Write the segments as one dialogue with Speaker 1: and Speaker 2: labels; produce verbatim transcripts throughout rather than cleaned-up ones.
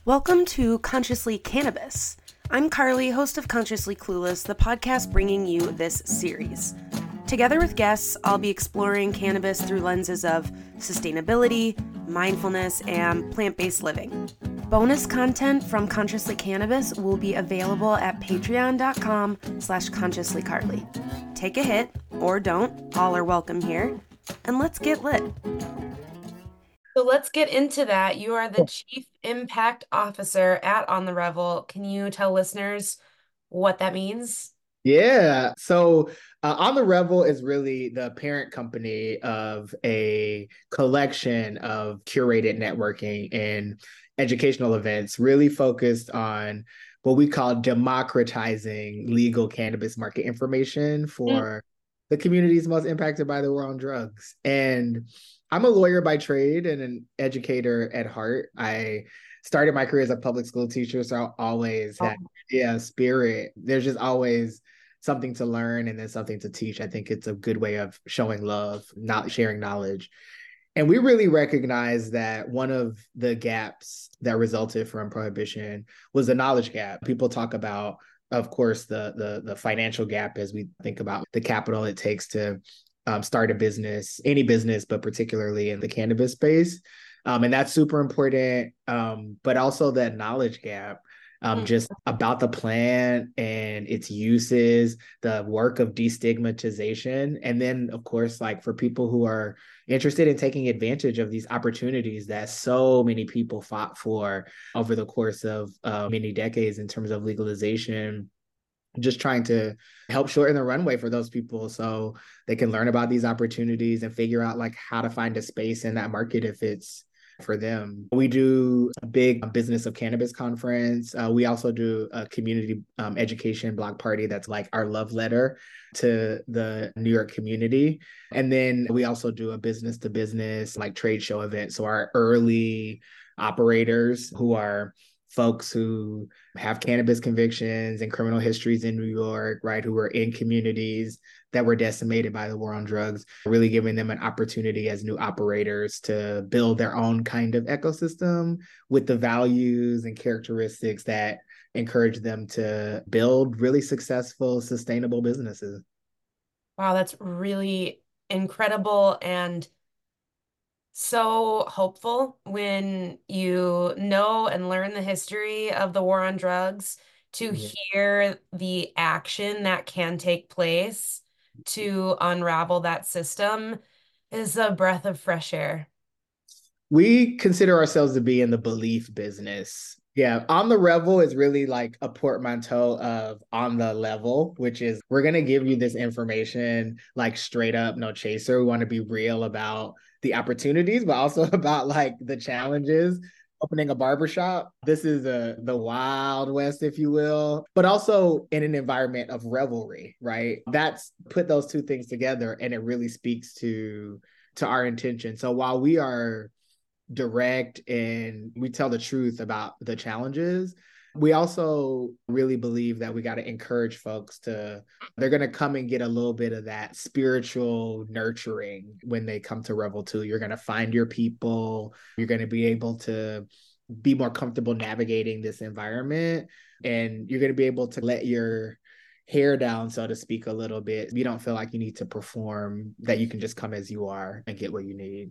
Speaker 1: Welcome to Consciously Cannabis. I'm Carly, host of Consciously Clueless, the podcast bringing you this series. Together with guests, I'll be exploring cannabis through lenses of sustainability, mindfulness, and plant-based living. Bonus content from Consciously Cannabis will be available at patreon.com slash consciouslycarly. Take a hit, or don't, all are welcome here, and let's get lit. So let's get into that. You are the Chief Impact Officer at On the Revel. Can you tell listeners what that means?
Speaker 2: Yeah. So uh, On the Revel is really the parent company of a collection of curated networking and educational events, really focused on what we call democratizing legal cannabis market information for the communities most impacted by the war on drugs. And I'm a lawyer by trade and an educator at heart. I started my career as a public school teacher, so I always had, yeah, spirit. There's just always something to learn and then something to teach. I think it's a good way of showing love, not sharing knowledge. And we really recognize that one of the gaps that resulted from prohibition was the knowledge gap. People talk about, of course, the the, the financial gap as we think about the capital it takes to um, start a business, any business, but particularly in the cannabis space. Um, and that's super important, um, but also that knowledge gap. Um, just about the plant and its uses, the work of destigmatization. And then, of course, like for people who are interested in taking advantage of these opportunities that so many people fought for over the course of uh, many decades in terms of legalization, just trying to help shorten the runway for those people so they can learn about these opportunities and figure out like how to find a space in that market if it's for them. We do a big business of cannabis conference. Uh, we also do a community um, education block party that's like our love letter to the New York community. And then we also do a business to business like trade show event. So our early operators who are folks who have cannabis convictions and criminal histories in New York, right, who are in communities that were decimated by the war on drugs, really giving them an opportunity as new operators to build their own kind of ecosystem with the values and characteristics that encourage them to build really successful, sustainable businesses.
Speaker 1: Wow, that's really incredible and so hopeful when you know and learn the history of the war on drugs to
Speaker 2: Yeah.
Speaker 1: hear the action that can take place to unravel that system is a breath of fresh air.
Speaker 2: We consider ourselves to be in the belief business. Yeah, On the Revel is really like a portmanteau of On the Level, which is we're going to give you this information like straight up, no chaser. We want to be real about the opportunities, but also about like the challenges. Opening a barbershop. This is a the Wild West, if you will, but also in an environment of revelry, right? That's put those two things together and it really speaks to to our intention. So while we are direct and we tell the truth about the challenges, we also really believe that we got to encourage folks to, they're going to come and get a little bit of that spiritual nurturing when they come to Revel two. You're going to find your people. You're going to be able to be more comfortable navigating this environment. And you're going to be able to let your hair down, so to speak, a little bit. You don't feel like you need to perform, that you can just come as you are and get what you need.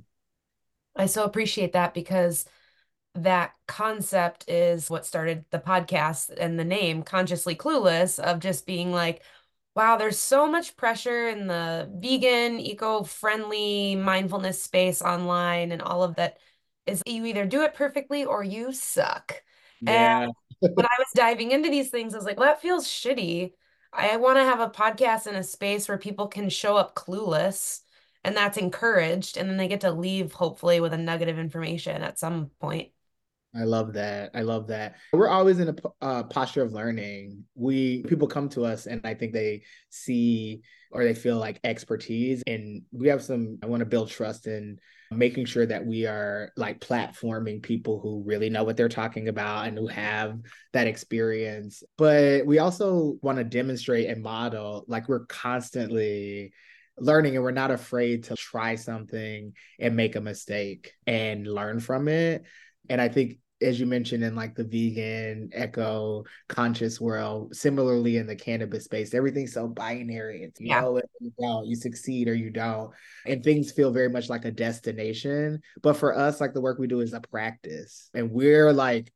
Speaker 1: I so appreciate that because that concept is what started the podcast and the name Consciously Clueless, of just being like, wow, there's so much pressure in the vegan, eco-friendly mindfulness space online and all of that is you either do it perfectly or you suck. And
Speaker 2: Yeah.
Speaker 1: when I was diving into these things, I was like, well, that feels shitty. I want to have a podcast in a space where people can show up clueless and that's encouraged. And then they get to leave, hopefully, with a nugget of information at some point.
Speaker 2: I love that. I love that. We're always in a uh, posture of learning. We people come to us and I think they see or they feel like expertise, and we have some, I want to build trust in making sure that we are like platforming people who really know what they're talking about and who have that experience. But we also want to demonstrate and model like we're constantly learning and we're not afraid to try something and make a mistake and learn from it. And I think as you mentioned, in like the vegan, eco conscious world, similarly in the cannabis space, everything's so binary. It's you
Speaker 1: Yeah.
Speaker 2: know it, you don't, you succeed or you don't. And things feel very much like a destination. But for us, like the work we do is a practice. And we're like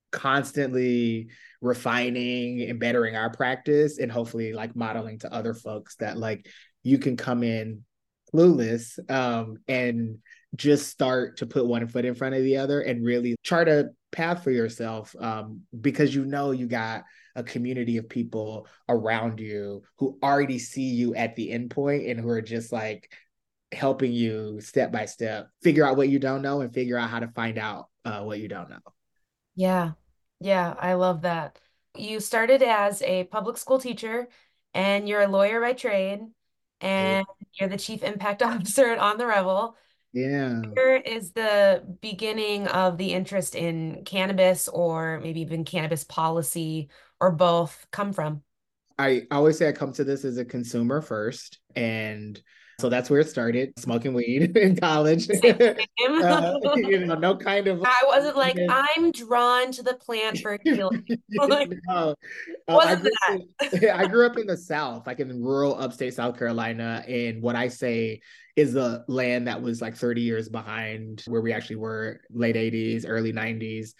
Speaker 2: constantly refining and bettering our practice and hopefully like modeling to other folks that like you can come in clueless um, and just start to put one foot in front of the other and really chart a path for yourself um, because you know you got a community of people around you who already see you at the end point and who are just like helping you step by step figure out what you don't know and figure out how to find out uh, what you don't know.
Speaker 1: Yeah. Yeah, I love that. You started as a public school teacher and you're a lawyer by trade and you're the chief impact officer at On the Revel.
Speaker 2: Yeah.
Speaker 1: Where is the beginning of the interest in cannabis or maybe even cannabis policy or both come from?
Speaker 2: I always say I come to this as a consumer first. And so that's where it started, smoking weed in college.
Speaker 1: Same, same.
Speaker 2: uh, you know, no kind of
Speaker 1: I wasn't like, I'm drawn to the plant for healing. Like,
Speaker 2: no. Um, I
Speaker 1: wasn't
Speaker 2: grew up
Speaker 1: that?
Speaker 2: in, I grew up in the South, like in rural upstate South Carolina, and what I say is the land that was like thirty years behind where we actually were, late eighties, early nineties.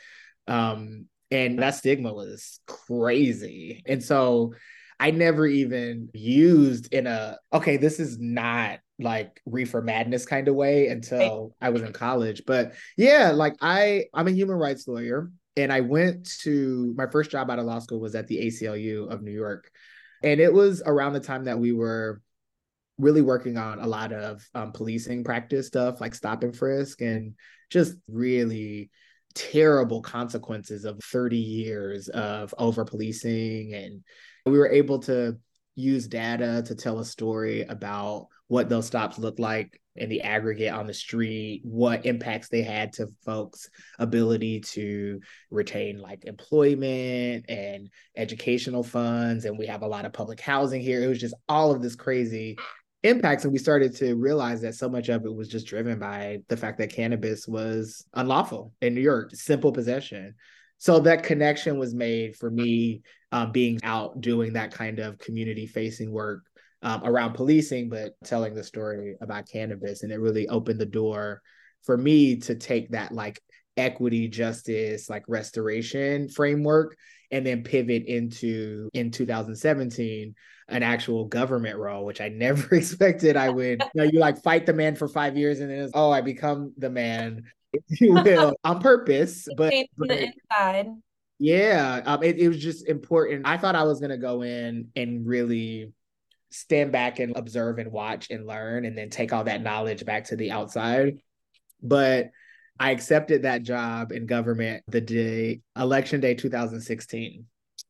Speaker 2: Um, and that stigma was crazy. And so I never even used in a, okay, this is not like reefer madness kind of way until I was in college. But yeah, like I, I'm a human rights lawyer. And I went to my first job out of law school was at the A C L U of New York. And it was around the time that we were really working on a lot of um, policing practice stuff like stop and frisk and just really terrible consequences of thirty years of over policing. And we were able to use data to tell a story about what those stops look like in the aggregate on the street, what impacts they had to folks' ability to retain like employment and educational funds. And we have a lot of public housing here. It was just all of this crazy impacts. And we started to realize that so much of it was just driven by the fact that cannabis was unlawful in New York, simple possession. So that connection was made for me um, being out doing that kind of community facing work um, around policing, but telling the story about cannabis. And it really opened the door for me to take that like equity, justice, like restoration framework and then pivot into in two thousand seventeen an actual government role, which I never expected I would. You know, you like fight the man for five years and then it's, oh, I become the man, if you will, on purpose. But,
Speaker 1: From
Speaker 2: but
Speaker 1: the inside.
Speaker 2: yeah, um, it, it was just important. I thought I was going to go in and really stand back and observe and watch and learn and then take all that knowledge back to the outside. But I accepted that job in government the day, election day two thousand sixteen,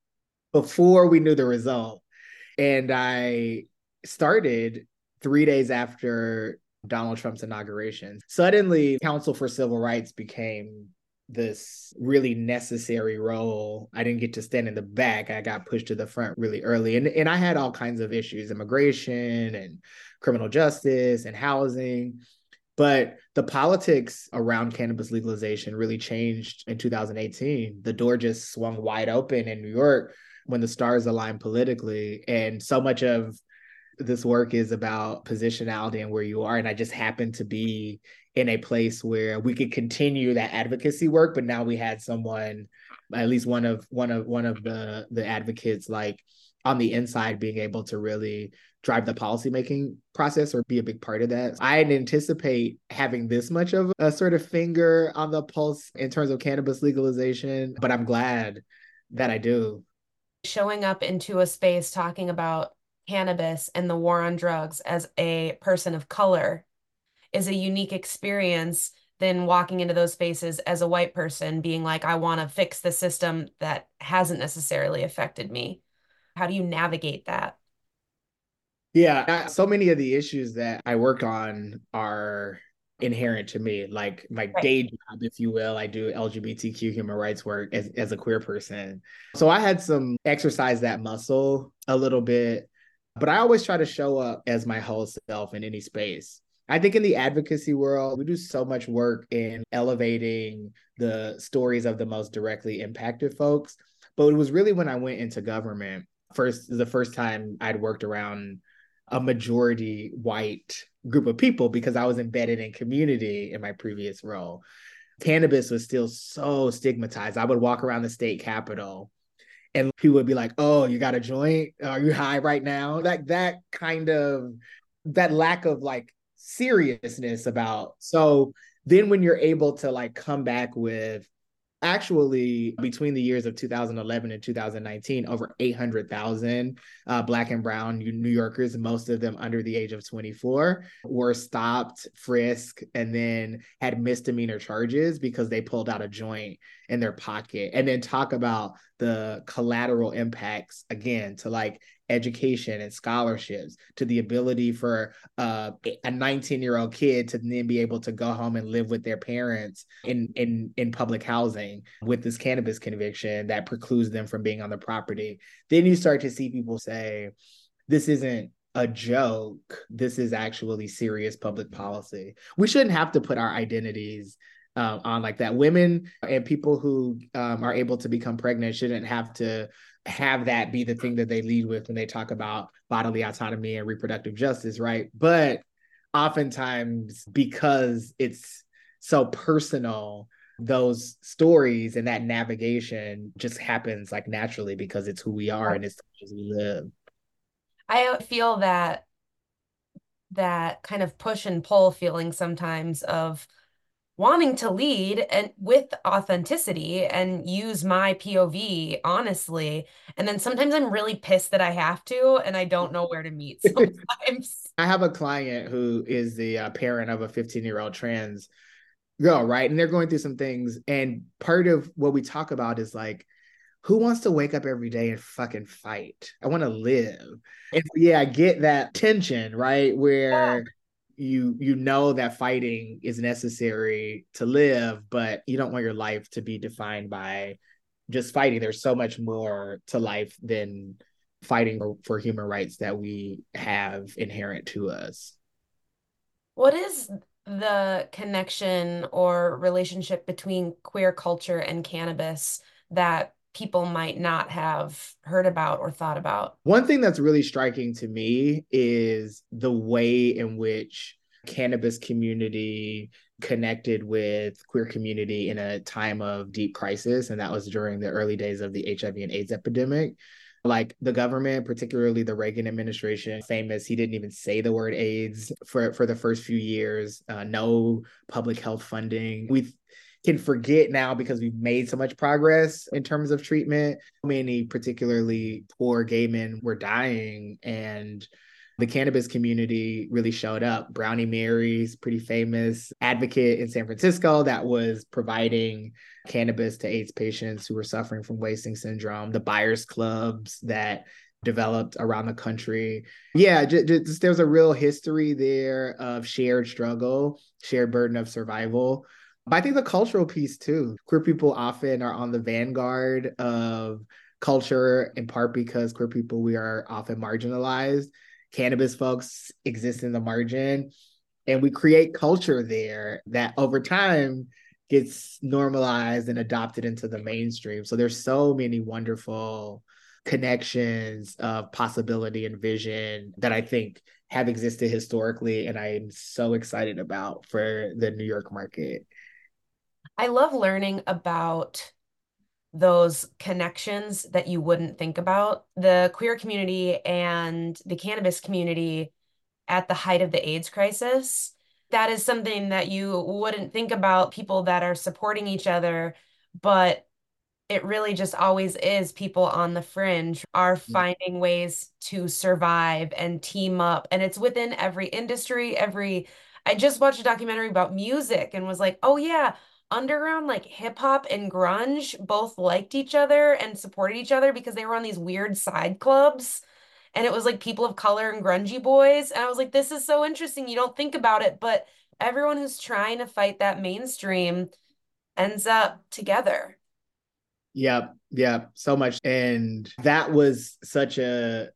Speaker 2: before we knew the result. And I started three days after Donald Trump's inauguration. Suddenly, Council for Civil Rights became this really necessary role. I didn't get to stand in the back. I got pushed to the front really early. And, and I had all kinds of issues, immigration and criminal justice and housing. But the politics around cannabis legalization really changed in two thousand eighteen. The door just swung wide open in New York when the stars aligned politically. And so much of this work is about positionality and where you are. And I just happened to be in a place where we could continue that advocacy work, but now we had someone, at least one of one of one of the the advocates, like on the inside, being able to really drive the policymaking process or be a big part of that. I didn't anticipate having this much of a sort of finger on the pulse in terms of cannabis legalization, but I'm glad that I do.
Speaker 1: Showing up into a space talking about cannabis and the war on drugs as a person of color is a unique experience than walking into those spaces as a white person being like, I want to fix the system that hasn't necessarily affected me. How do you navigate that?
Speaker 2: Yeah, so many of the issues that I work on are inherent to me. Like my
Speaker 1: Right.
Speaker 2: day job, if you will, I do L G B T Q human rights work as, as a queer person. So I had some exercise that muscle a little bit, but I always try to show up as my whole self in any space. I think in the advocacy world, we do so much work in elevating the stories of the most directly impacted folks. But it was really when I went into government, first, the first time I'd worked around a majority white group of people because I was embedded in community in my previous role. Cannabis was still so stigmatized. I would walk around the state capitol and people would be like, "Oh, you got a joint? Are you high right now?" Like that kind of that lack of like seriousness about. So then when you're able to like come back with actually between the years of two thousand eleven and two thousand nineteen, over eight hundred thousand uh, Black and Brown New Yorkers, most of them under the age of twenty-four, were stopped, frisked, and then had misdemeanor charges because they pulled out a joint in their pocket. And then talk about the collateral impacts, again, to like education and scholarships, to the ability for uh, a nineteen year old kid to then be able to go home and live with their parents in in in public housing with this cannabis conviction that precludes them from being on the property. Then you start to see people say, this isn't a joke, this is actually serious public policy. We shouldn't have to put our identities uh, on like that. Women and people who um, are able to become pregnant shouldn't have to have that be the thing that they lead with when they talk about bodily autonomy and reproductive justice, right? But oftentimes, because it's so personal, those stories and that navigation just happens like naturally because it's who we are and it's as we live.
Speaker 1: I feel that that kind of push and pull feeling sometimes of wanting to lead and with authenticity and use my P O V honestly. And then sometimes I'm really pissed that I have to, and I don't know where to meet sometimes.
Speaker 2: I have a client who is the uh, parent of a fifteen year old trans girl, right? And they're going through some things. And part of what we talk about is like, who wants to wake up every day and fucking fight? I want to live. And yeah, I get that tension, right? Where yeah. you you know that fighting is necessary to live, but you don't want your life to be defined by just fighting. There's so much more to life than fighting for, for human rights that we have inherent to us.
Speaker 1: What is the connection or relationship between queer culture and cannabis that people might not have heard about or thought about?
Speaker 2: One thing that's really striking to me is the way in which cannabis community connected with queer community in a time of deep crisis, and that was during the early days of the H I V and AIDS epidemic. Like the government, particularly the Reagan administration, famous, he didn't even say the word AIDS for, for the first few years, uh, no public health funding. We can forget now because we've made so much progress in terms of treatment. Many, particularly poor gay men, were dying, and the cannabis community really showed up. Brownie Mary's pretty famous advocate in San Francisco that was providing cannabis to AIDS patients who were suffering from wasting syndrome. The buyers clubs that developed around the country. Yeah, just, just, there's a real history there of shared struggle, shared burden of survival. But I think the cultural piece too. Queer people often are on the vanguard of culture, in part because queer people, we are often marginalized. Cannabis folks exist in the margin, and we create culture there that over time gets normalized and adopted into the mainstream. So there's so many wonderful connections of possibility and vision that I think have existed historically, and I'm so excited about for the New York market.
Speaker 1: I love learning about those connections that you wouldn't think about. The queer community and the cannabis community at the height of the AIDS crisis, that is something that you wouldn't think about, people that are supporting each other, but it really just always is people on the fringe are finding ways to survive and team up. And it's within every industry, every, I just watched a documentary about music and was like, oh yeah, underground like hip hop and grunge both liked each other and supported each other because they were on these weird side clubs. And it was like people of color and grungy boys. And I was like, this is so interesting. You don't think about it, but everyone who's trying to fight that mainstream ends up together.
Speaker 2: Yep. Yep. So much. And that was such a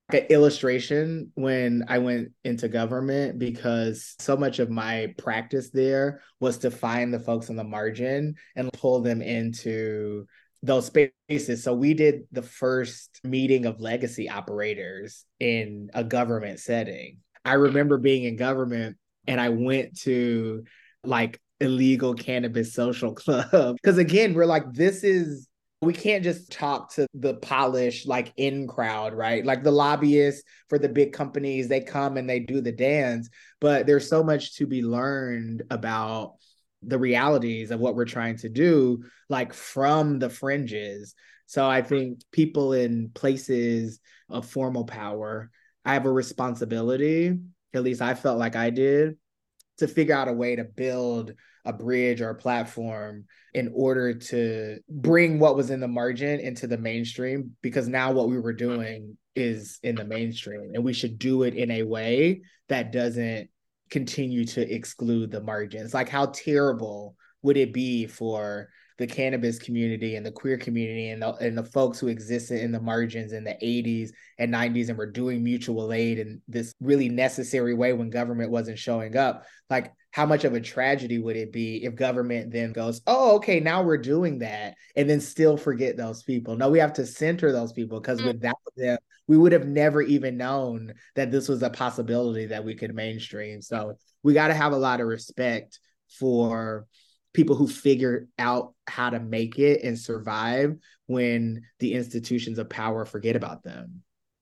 Speaker 2: an illustration when I went into government, because so much of my practice there was to find the folks on the margin and pull them into those spaces. So we did the first meeting of legacy operators in a government setting. I remember being in government and I went to like illegal cannabis social club. Because again, we're like, this is we can't just talk to the polished like in crowd, right? Like the lobbyists for the big companies, they come and they do the dance, but there's so much to be learned about the realities of what we're trying to do, like from the fringes. So I think people in places of formal power, I have a responsibility, at least I felt like I did, to figure out a way to build a bridge or a platform in order to bring what was in the margin into the mainstream, because now what we were doing is in the mainstream and we should do it in a way that doesn't continue to exclude the margins. Like, how terrible would it be for the cannabis community and the queer community and the, and the folks who existed in the margins in the eighties and nineties and were doing mutual aid in this really necessary way when government wasn't showing up? Like, how much of a tragedy would it be if government then goes, oh, okay, now we're doing that, and then still forget those people? No, we have to center those people, because without them, we would have never even known that this was a possibility that we could mainstream. So we got to have a lot of respect for people who figure out how to make it and survive when the institutions of power forget about them.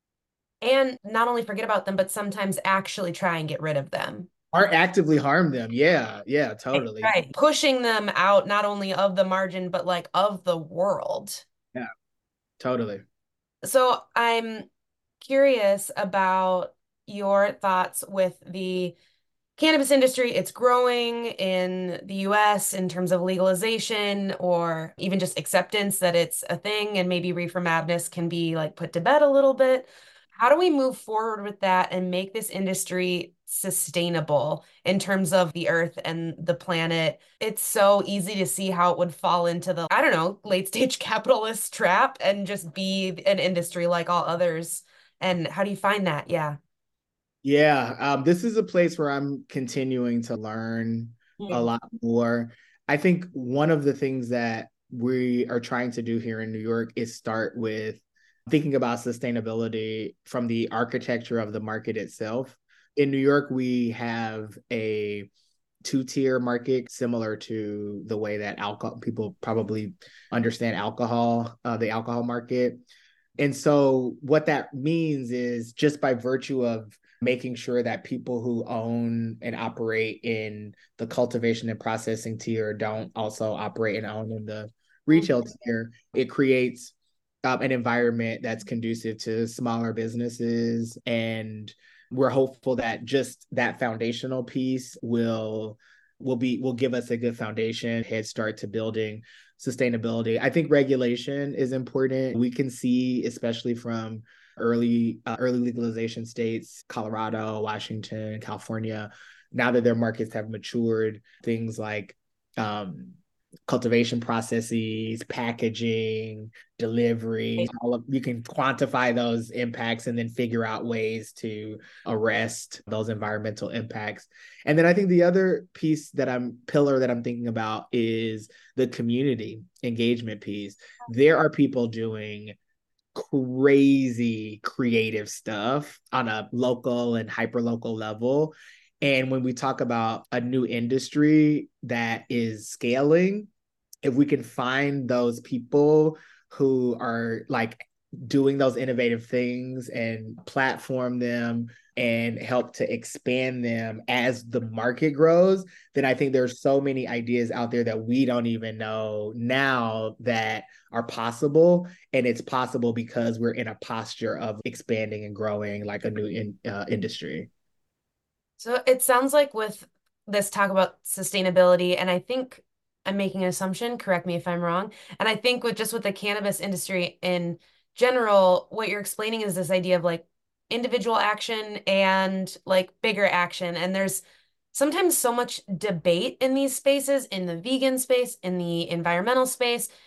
Speaker 1: And not only forget about them, but sometimes actually try and get rid of them.
Speaker 2: Or actively harm them. Yeah, yeah, totally.
Speaker 1: Right. Pushing them out, not only of the margin, but like of the world.
Speaker 2: Yeah, totally.
Speaker 1: So I'm curious about your thoughts with the cannabis industry. It's growing in the U S in terms of legalization or even just acceptance that it's a thing, and maybe reefer madness can be like put to bed a little bit. How do we move forward with that and make this industry sustainable in terms of the earth and the planet? It's so easy to see how it would fall into the, I don't know, late stage capitalist trap and just be an industry like all others. And how do you find that? Yeah.
Speaker 2: Yeah, um, this is a place where I'm continuing to learn a
Speaker 1: Mm.
Speaker 2: lot more. I think one of the things that we are trying to do here in New York is start with thinking about sustainability from the architecture of the market itself. In New York, we have a two-tier market similar to the way that alcohol people probably understand alcohol, uh, the alcohol market. And so what that means is, just by virtue of making sure that people who own and operate in the cultivation and processing tier don't also operate and own in the retail tier, it creates um, an environment that's conducive to smaller businesses. And we're hopeful that just that foundational piece will will be will give us a good foundation, head start to building sustainability. I think regulation is important. We can see, especially from early uh, early legalization states, Colorado, Washington, California, now that their markets have matured, things like um, cultivation processes, packaging, delivery, all of you can quantify those impacts and then figure out ways to arrest those environmental impacts. And then I think the other piece that I'm pillar that I'm thinking about is the community engagement piece. There are people doing crazy creative stuff on a local and hyper local level. And when we talk about a new industry that is scaling, if we can find those people who are like doing those innovative things and platform them and help to expand them as the market grows, then I think there's so many ideas out there that we don't even know now that are possible. And it's possible because we're in a posture of expanding and growing like a new in, uh, industry.
Speaker 1: So it sounds like with this talk about sustainability, and I think I'm making an assumption, correct me if I'm wrong. And I think with just with the cannabis industry in general, what you're explaining is this idea of like individual action and like bigger action. And there's sometimes so much debate in these spaces, in the vegan space, in the environmental space,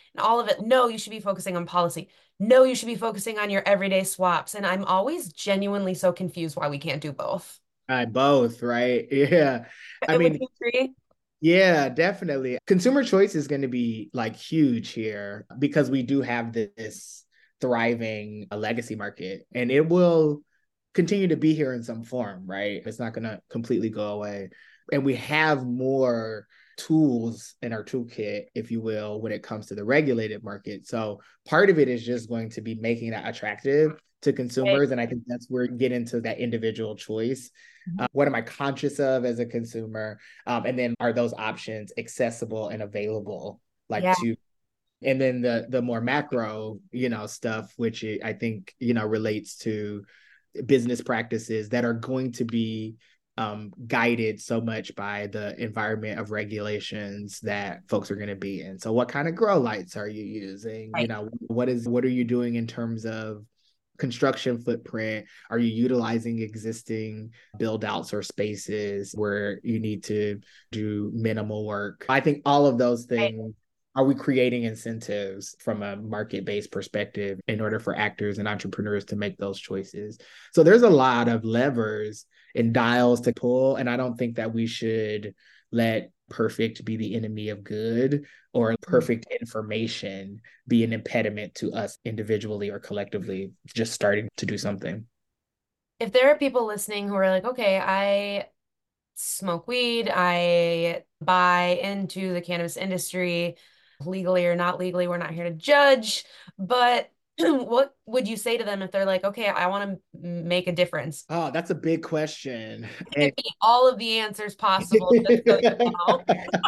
Speaker 1: and all of it. No, you should be focusing on policy. No, you should be focusing on your everyday swaps. And I'm always genuinely so confused why we can't do both.
Speaker 2: Uh, both, right? Yeah. I
Speaker 1: Would
Speaker 2: mean,
Speaker 1: you agree?
Speaker 2: yeah, definitely. Consumer choice is going to be like huge here because we do have this thriving uh, legacy market, and it will continue to be here in some form, right? It's not going to completely go away. And we have more tools in our toolkit, if you will, when it comes to the regulated market. So part of it is just going to be making that attractive to
Speaker 1: Right.
Speaker 2: consumers. And I think that's where you get into that individual choice. Uh, what am I conscious of as a consumer? Um, and then are those options accessible and available, like
Speaker 1: Yeah.
Speaker 2: to, and then the the more macro, you know, stuff, which I think, you know, relates to business practices that are going to be um, guided so much by the environment of regulations that folks are going to be in. So what kind of grow lights are you using? You
Speaker 1: Right.
Speaker 2: know, what is what are you doing in terms of construction footprint? Are you utilizing existing build outs or spaces where you need to do minimal work? I think all of those
Speaker 1: Right.
Speaker 2: things, are we creating incentives from a market-based perspective in order for actors and entrepreneurs to make those choices? So there's a lot of levers and dials to pull, and I don't think that we should let perfect be the enemy of good, or perfect information be an impediment to us individually or collectively just starting to do something.
Speaker 1: If there are people listening who are like, okay, I smoke weed, I buy into the cannabis industry, legally or not legally, we're not here to judge, but what would you say to them if they're like, okay, I want to make a difference?
Speaker 2: Oh, that's a big question.
Speaker 1: Give
Speaker 2: And
Speaker 1: me all of the answers possible, just so you know.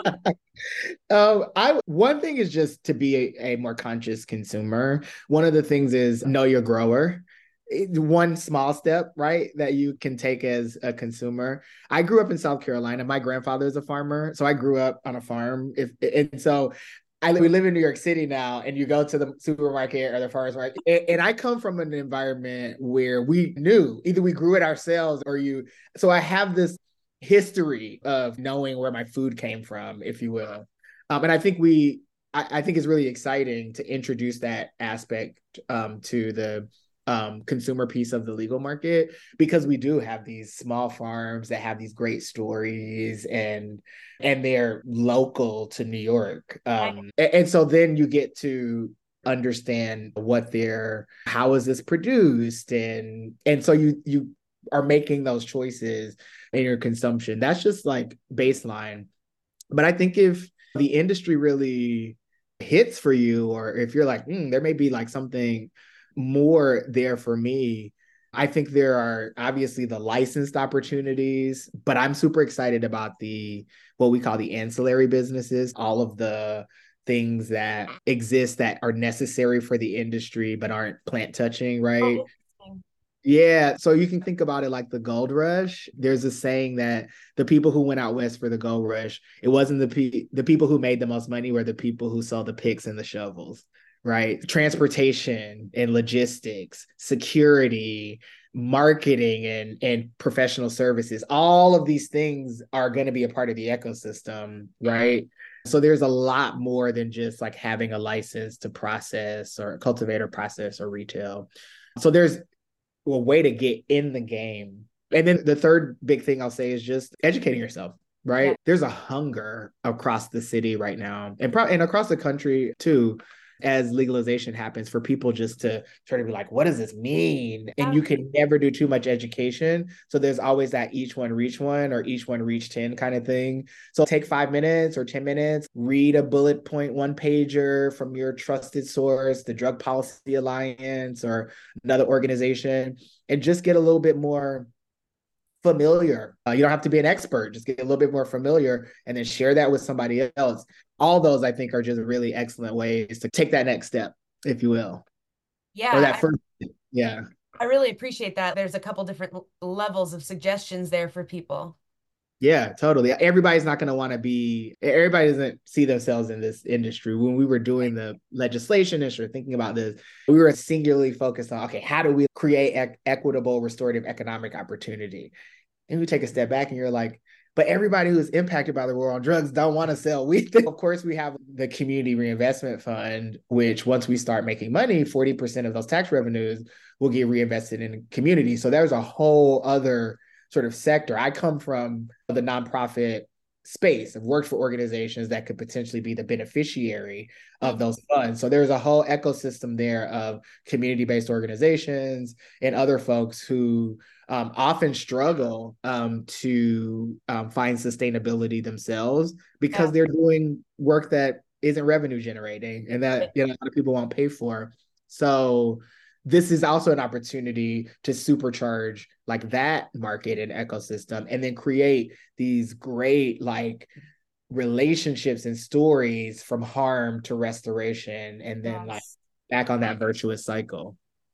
Speaker 2: um, I one thing is just to be a, a more conscious consumer. One of the things is know your grower. It- one small step, right, that you can take as a consumer. I grew up in South Carolina. My grandfather is a farmer, so I grew up on a farm. If and so I we live in New York City now, and you go to the supermarket or the farmer's market, and, and I come from an environment where we knew either we grew it ourselves or you. So I have this history of knowing where my food came from, if you will. Um, and I think we, I, I think it's really exciting to introduce that aspect um, to the um, consumer piece of the legal market, because we do have these small farms that have these great stories, and and they're local to New York. Um, and, and so then you get to understand what they're, how is this produced, and and so you you are making those choices in your consumption. That's just like baseline. But I think if the industry really hits for you, or if you're like, mm, there may be like something more there for me, I think there are obviously the licensed opportunities, but I'm super excited about the what we call the ancillary businesses, all of the things that exist that are necessary for the industry but aren't plant touching, right?
Speaker 1: Oh, interesting.
Speaker 2: Yeah, so you can think about it like the gold rush. There's a saying that the people who went out west for the gold rush, it wasn't the pe- the people who made the most money were the people who saw the picks and the shovels, right? Transportation and logistics, security, marketing and and professional services. All of these things are going to be a part of the ecosystem, right? So there's a lot more than just like having a license to process or cultivate or process or retail. So there's a way to get in the game. And then the third big thing I'll say is just educating yourself,
Speaker 1: Yeah.
Speaker 2: right? There's a hunger across the city right now, and pro- and across the country too, as legalization happens, for people just to try to be like, what does this mean? And you can never do too much education. So there's always that each one reach one or each one reach ten kind of thing. So take five minutes or ten minutes, read a bullet point one pager from your trusted source, the Drug Policy Alliance or another organization, and just get a little bit more familiar. Uh, you don't have to be an expert, just get a little bit more familiar and then share that with somebody else. All those, I think, are just really excellent ways to take that next step, if you will, or
Speaker 1: Yeah,
Speaker 2: that first. Yeah.
Speaker 1: I really appreciate that. There's a couple different l- levels of suggestions there for people.
Speaker 2: Yeah, totally. Everybody's not going to want to be, everybody doesn't see themselves in this industry. When we were doing the legislation and sort thinking about this, we were singularly focused on, okay, how do we create e- equitable, restorative economic opportunity? And we take a step back and you're like, but everybody who's impacted by the war on drugs don't want to sell weed. Of course, we have the Community Reinvestment Fund, which once we start making money, forty percent of those tax revenues will get reinvested in the community. So there's a whole other sort of sector. I come from the nonprofit space. I've worked for organizations that could potentially be the beneficiary of those funds. So there's a whole ecosystem there of community-based organizations and other folks who um, often struggle um, to um, find sustainability themselves because yeah. they're doing work that isn't revenue generating and that you know, a lot of people won't pay for. So this is also an opportunity to supercharge like that market and ecosystem and then create these great like relationships and stories from harm to restoration and then yes. like back on that virtuous cycle.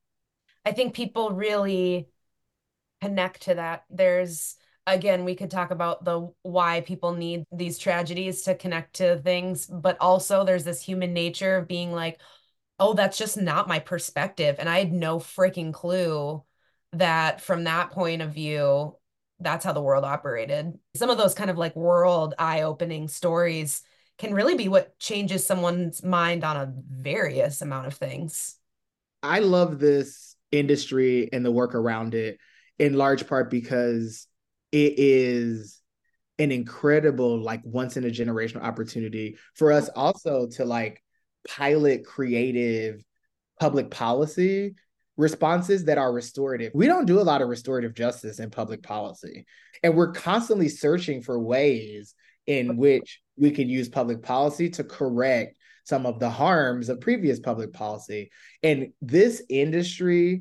Speaker 1: I think people really connect to that. There's, again, we could talk about the why people need these tragedies to connect to things, but also there's this human nature of being like, oh, that's just not my perspective. And I had no freaking clue that from that point of view, that's how the world operated. Some of those kind of like world eye-opening stories can really be what changes someone's mind on a various amount of things.
Speaker 2: I love this industry and the work around it in large part because it is an incredible, like once in a generational opportunity for us also to like pilot creative public policy responses that are restorative. We don't do a lot of restorative justice in public policy. And we're constantly searching for ways in which we could use public policy to correct some of the harms of previous public policy. And this industry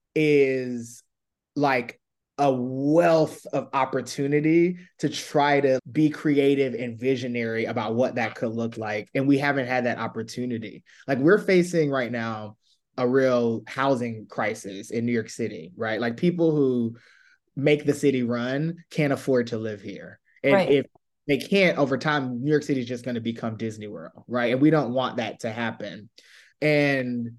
Speaker 2: is like a wealth of opportunity to try to be creative and visionary about what that could look like. And we haven't had that opportunity. Like we're facing right now a real housing crisis in New York City, right? Like people who make the city run can't afford to live here. And right. if they can't over time, New York City is just going to become Disney World, right? And we don't want that to happen. And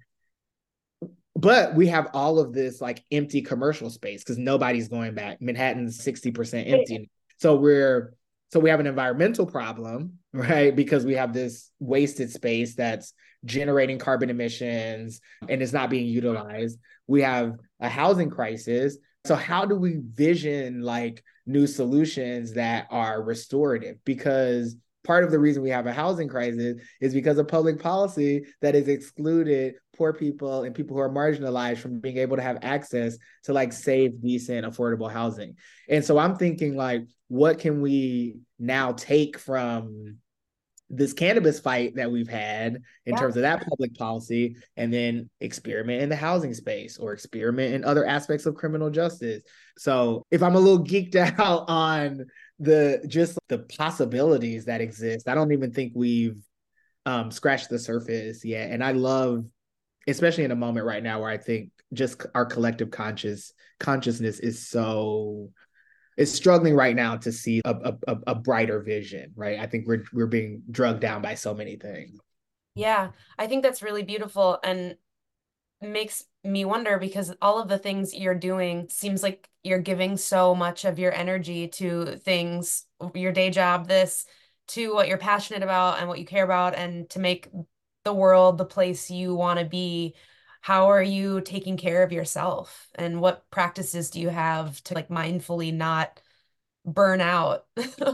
Speaker 2: But we have all of this like empty commercial space because nobody's going back. Manhattan's sixty percent empty. So we're so we have an environmental problem, right? Because we have this wasted space that's generating carbon emissions and it's not being utilized. We have a housing crisis. So how do we vision like new solutions that are restorative? Because part of the reason we have a housing crisis is because of public policy that has excluded poor people and people who are marginalized from being able to have access to like safe, decent, affordable housing. And so I'm thinking like, what can we now take from this cannabis fight that we've had in yeah. terms of that public policy and then experiment in the housing space or experiment in other aspects of criminal justice. So if I'm a little geeked out on the just the possibilities that exist, I don't even think we've um, scratched the surface yet. And I love, especially in a moment right now where I think just our collective conscious consciousness is so is struggling right now to see a, a, a brighter vision, right? I think we're we're being drugged down by so many things.
Speaker 1: Yeah, I think that's really beautiful and makes me wonder because all of the things you're doing seems like you're giving so much of your energy to things, your day job, this, to what you're passionate about and what you care about, and to make the world the place you want to be. How are you taking care of yourself? And what practices do you have to like mindfully not burn out?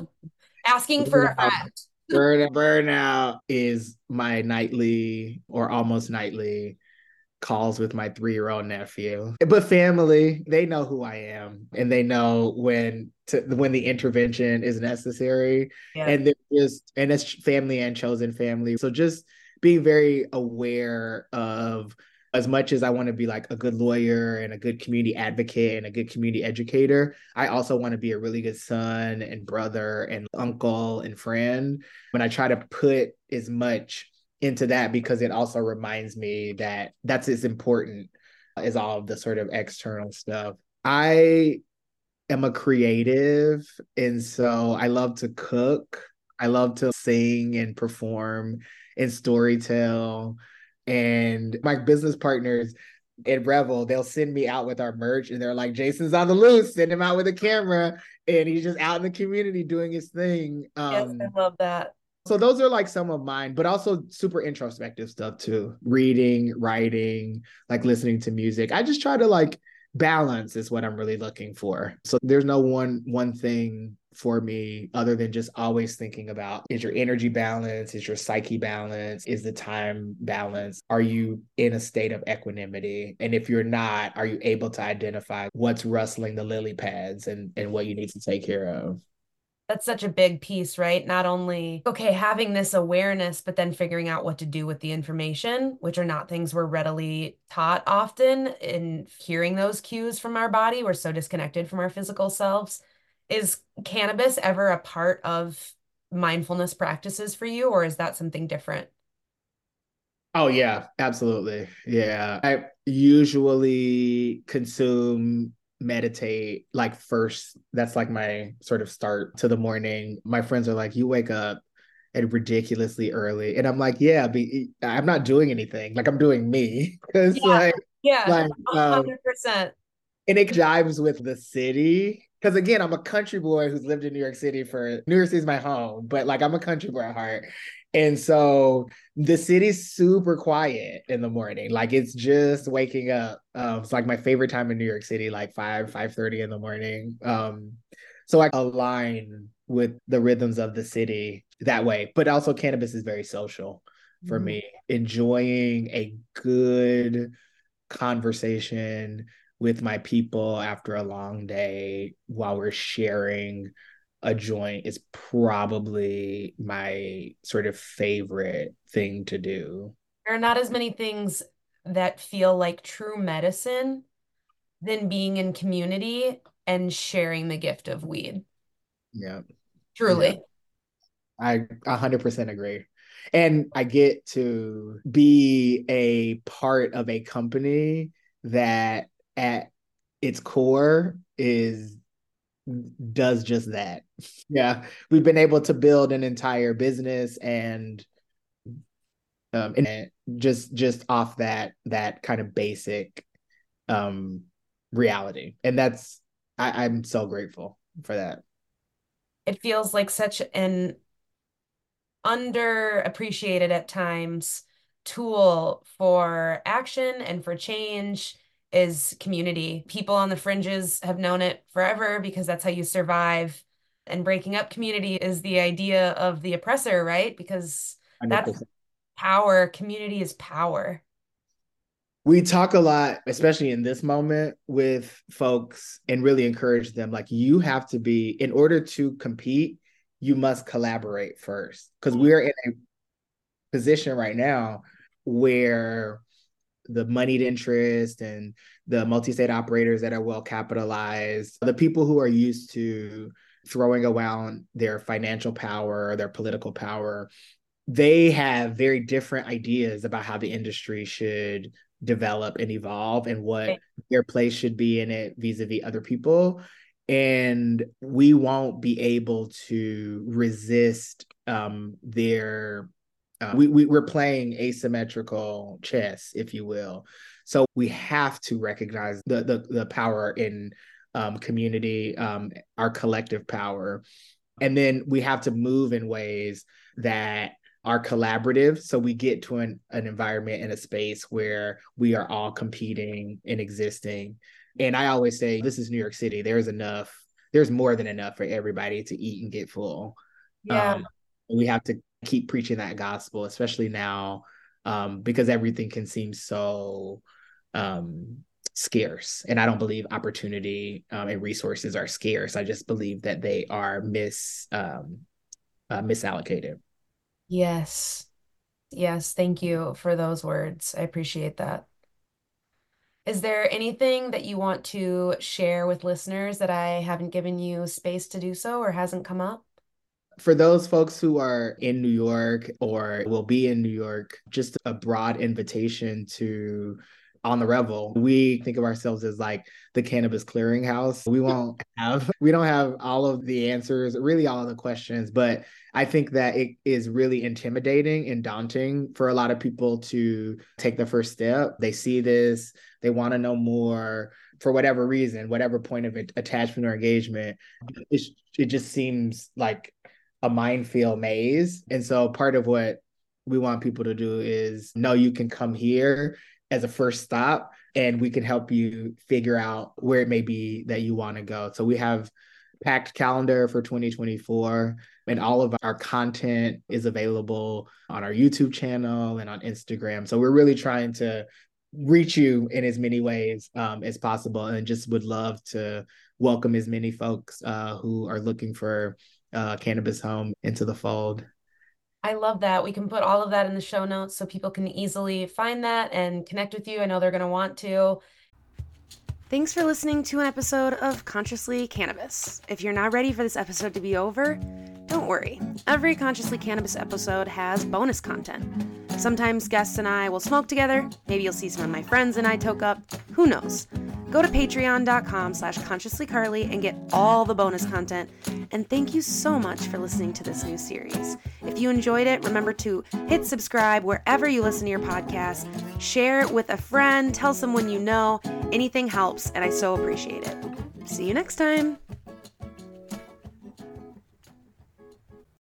Speaker 1: Asking for a friend.
Speaker 2: Burn, burnout is my nightly or almost nightly calls with my three-year-old nephew. But family, they know who I am and they know when to when the intervention is necessary. Yeah. And they're just and it's family and chosen family. So just being very aware of, as much as I want to be like a good lawyer and a good community advocate and a good community educator, I also want to be a really good son and brother and uncle and friend. When I try to put as much into that, because it also reminds me that that's as important as all of the sort of external stuff. I am a creative, and so I love to cook. I love to sing and perform and storytell. And my business partners, at Revel, they'll send me out with our merch and they're like, Jason's on the loose, send him out with a camera. And he's just out in the community doing his thing.
Speaker 1: Yes, I
Speaker 2: Um,
Speaker 1: love that.
Speaker 2: so those are like some of mine, but also super introspective stuff too. Reading, writing, like listening to music. I just try to like balance is what I'm really looking for. So there's no one one thing for me other than just always thinking about, is your energy balance, is your psyche balance, is the time balance, are you in a state of equanimity? And if you're not, are you able to identify what's rustling the lily pads and and what you need to take care of?
Speaker 1: That's such a big piece, right? Not only, okay, having this awareness, but then figuring out what to do with the information, which are not things we're readily taught often. In hearing those cues from our body, we're so disconnected from our physical selves. Is cannabis ever a part of mindfulness practices for you, or is that something different?
Speaker 2: Oh yeah, absolutely. Yeah. I usually consume, meditate like first. That's like my sort of start to the morning. My friends are like, you wake up at ridiculously early. And I'm like, yeah, be, I'm not doing anything. Like I'm doing me. Cause
Speaker 1: Yeah,
Speaker 2: like,
Speaker 1: yeah,
Speaker 2: like
Speaker 1: a
Speaker 2: um,
Speaker 1: hundred percent.
Speaker 2: and it jives with the city. Because again, I'm a country boy who's lived in New York City for New York City is my home, but like I'm a country boy at heart. And so the city's super quiet in the morning. Like it's just waking up. Um, it's like my favorite time in New York City, like five, five thirty in the morning. Um, so I align with the rhythms of the city that way. But also cannabis is very social for
Speaker 1: Mhm.
Speaker 2: me. Enjoying a good conversation with my people after a long day while we're sharing a joint is probably my sort of favorite thing to do.
Speaker 1: There are not as many things that feel like true medicine than being in community and sharing the gift of weed.
Speaker 2: Yeah. Yeah.
Speaker 1: Truly.
Speaker 2: I one hundred percent agree. And I get to be a part of a company that at its core is does just that. Yeah, we've been able to build an entire business and um and just just off that that kind of basic um reality. And that's I, I'm so grateful for that.
Speaker 1: It feels like such an underappreciated at times tool for action and for change is community. People on the fringes have known it forever because that's how you survive. And breaking up community is the idea of the oppressor, right? Because that's
Speaker 2: one hundred percent.
Speaker 1: power. Community is power.
Speaker 2: We talk a lot, especially in this moment, with folks and really encourage them. Like, you have to be, in order to compete, you must collaborate first. Because we're in a position right now where the moneyed interest and the multi-state operators that are well capitalized, the people who are used to throwing around their financial power, their political power, they have very different ideas about how the industry should develop and evolve and what their place should be in it vis-a-vis other people. And we won't be able to resist um, their uh, we, we we're playing asymmetrical chess, if you will. So we have to recognize the the, the power in um, community, um, our collective power, and then we have to move in ways that are collaborative. So we get to an, an environment and a space where we are all competing and existing. And I always say, this is New York City. There's enough, there's more than enough for everybody to eat and get full.
Speaker 1: Yeah.
Speaker 2: Um, we have to keep preaching that gospel, especially now, um, because everything can seem so um, scarce. And I don't believe opportunity um, and resources are scarce. I just believe that they are mis um, uh, misallocated.
Speaker 1: Yes. Yes. Thank you for those words. I appreciate that. Is there anything that you want to share with listeners that I haven't given you space to do so or hasn't come up?
Speaker 2: For those folks who are in New York or will be in New York, just a broad invitation to on the Revel, we think of ourselves as like the cannabis clearinghouse. We won't have, we don't have all of the answers, really all of the questions, but I think that it is really intimidating and daunting for a lot of people to take the first step. They see this, they want to know more for whatever reason, whatever point of attachment or engagement. It, it just seems like a minefield maze. And so part of what we want people to do is know you can come here as a first stop, and we can help you figure out where it may be that you want to go. So we have packed calendar for twenty twenty-four, and all of our content is available on our YouTube channel and on Instagram. So we're really trying to reach you in as many ways um, as possible, and just would love to welcome as many folks uh, who are looking for uh, cannabis home into the fold.
Speaker 1: I love that. We can put all of that in the show notes so people can easily find that and connect with you. I know they're going to want to. Thanks for listening to an episode of Consciously Cannabis. If you're not ready for this episode to be over, don't worry. Every Consciously Cannabis episode has bonus content. Sometimes guests and I will smoke together. Maybe you'll see some of my friends and I toke up. Who knows? Go to patreon.com slash consciouslycarly and get all the bonus content. And thank you so much for listening to this new series. If you enjoyed it, remember to hit subscribe wherever you listen to your podcast. Share it with a friend. Tell someone you know. Anything helps, and I so appreciate it. See you next time.